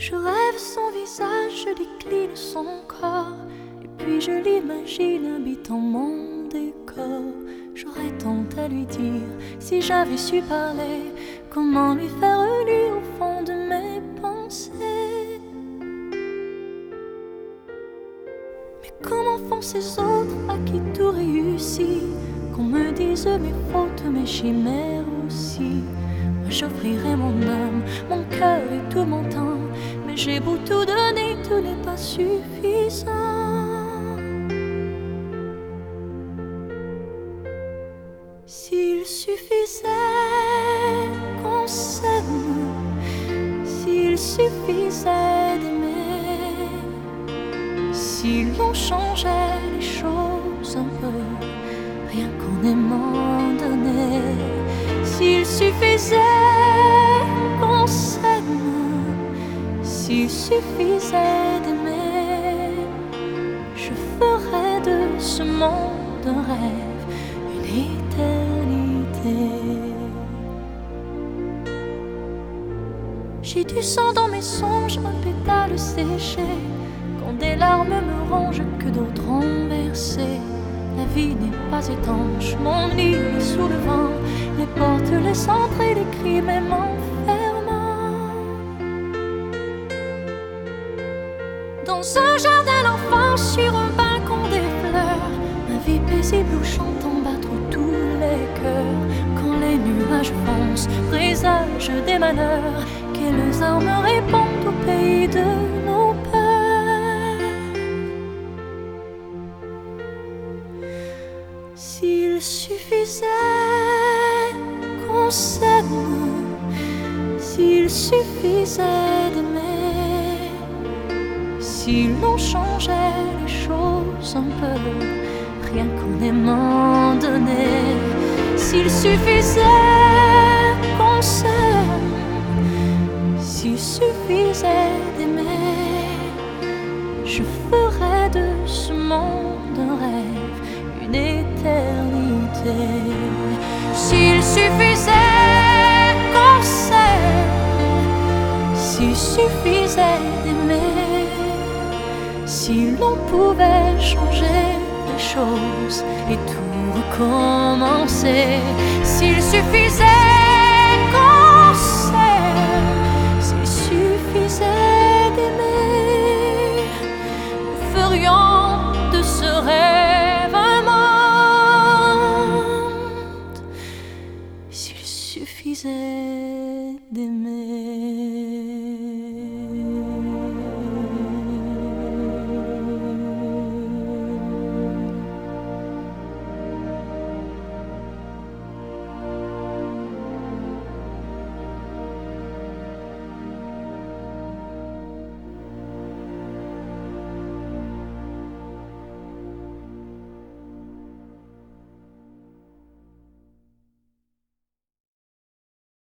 Je rêve son visage, je décline son corps, et puis je l'imagine habitant mon décor. J'aurais tant à lui dire si j'avais su parler, comment lui faire lire au fond de mes pensées. Mais comment font ces autres à qui tout réussit, qu'on me dise mes fautes, mes chimères aussi. Moi j'offrirai mon âme, mon cœur et tout mon temps, mais j'ai beau tout donner, tout n'est pas suffisant. S'il suffisait qu'on s'aime, s'il suffisait d'aimer, si l'on changeait les choses un peu, rien qu'en aimant donner. S'il suffisait qu'on s'aime, s'il suffisait d'aimer, je ferais de ce monde un rêve, une éternité. J'ai du sang dans mes songes, un pétale séché, quand des larmes me rongent que d'autres ont versé. La vie n'est pas étanche, mon lit est sous le vent, les portes laissent entrer les cris même enfermant. Dans un jardin d'enfance, sur un balcon des fleurs, ma vie paisible où j'entends battre tous les cœurs. Quand les nuages foncent, présagent des malheurs, quelles armes répondent au pays de nos peurs. S'il suffisait qu'on s'aime, s'il suffisait d'aimer, si l'on changeait les choses un peu, rien qu'en aimant donner. S'il suffisait qu'on s'aime, s'il suffisait d'aimer, je ferais de ce monde un rêve, une éternité. S'il suffisait qu'on s'aime, s'il suffisait d'aimer, si l'on pouvait changer les choses et tout recommencer. S'il suffisait qu'on s'aime, s'il suffisait d'aimer,